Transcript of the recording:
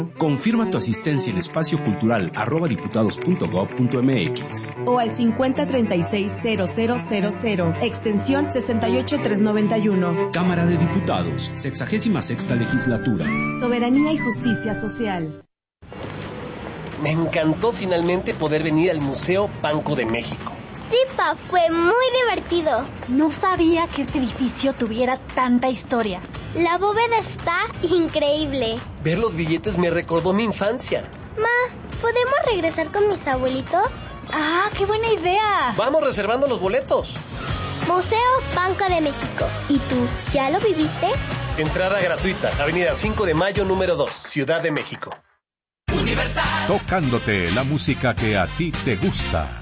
Confirma tu asistencia en espaciocultural@diputados.gov.mx o al 5036-0000, extensión 68391. Cámara de Diputados, 66ª Legislatura. Soberanía y justicia social. Me encantó finalmente poder venir al Museo Banco de México. Sí, Pa, fue muy divertido. No sabía que este edificio tuviera tanta historia. La bóveda está increíble. Ver los billetes me recordó mi infancia. Ma, ¿podemos regresar con mis abuelitos? ¡Ah, qué buena idea! Vamos reservando los boletos. Museo Banco de México. ¿Y tú, ya lo viviste? Entrada gratuita, Avenida 5 de Mayo, número 2, Ciudad de México. Universal. Tocándote la música que a ti te gusta.